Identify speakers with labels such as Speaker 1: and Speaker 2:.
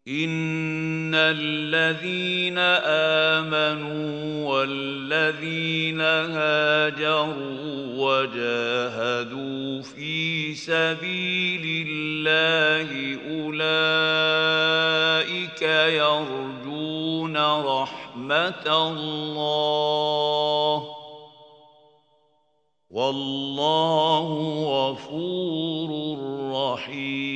Speaker 1: إن الذين آمنوا والذين هاجروا وجاهدوا في سبيل الله أولئك يرجون رحمة الله والله غفور رحيم.